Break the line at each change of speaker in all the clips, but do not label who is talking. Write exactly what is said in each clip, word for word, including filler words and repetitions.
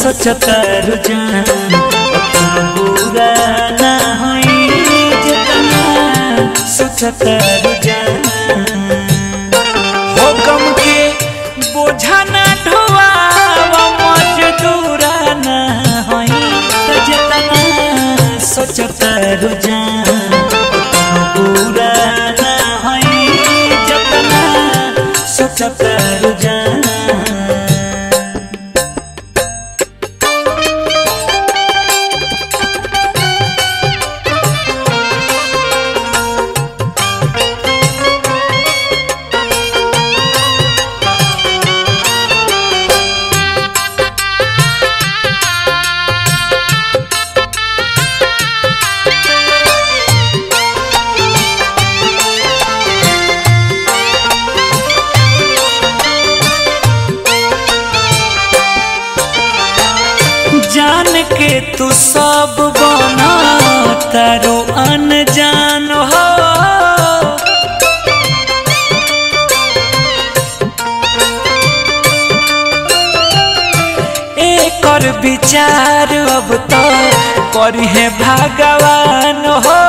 सोचता रुझान बुरा ना होई जितना सोचता रुझान हो गम के बोझा ना ढोवा मजदूरा ना होई जितना सोचता रुझान बुरा ना होई जितना सोचता रुझान जान के तू सब बना तारो अनजान हो एक और विचार अब तो करी है भगवान हो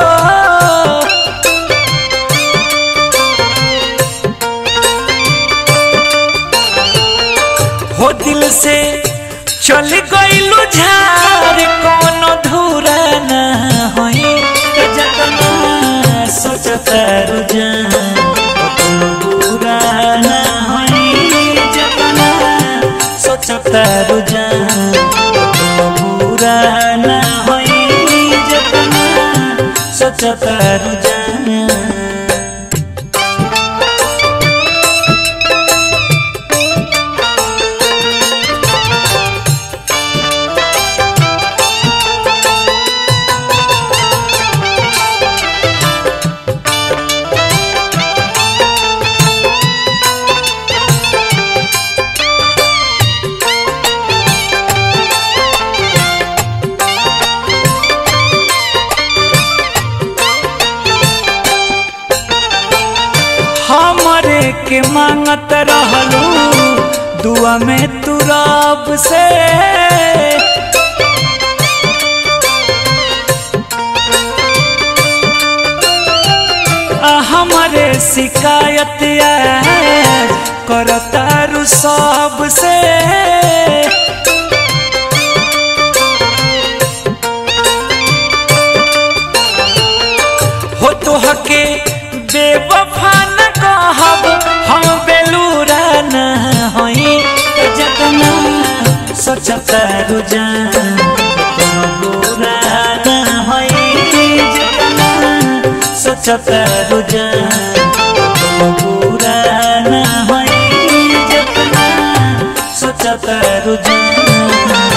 हो दिल से चल गइलु झार कोनो धूरा ना होई जतना सोचता रुझान बुरा ना होई जतना सोचता रुझान बुरा ना होई जतना सोचता रुझान हमरे के मांगत रहलू दुआ में तू रब से हमरे शिकायत करतारू सब से हो तो हके बेवफा न कहब हम बेलूरा न होई जतना सोचता रुझान बुरा न होई जतना सोचता रुझान बुरा न होई जतना सोचता रुझान।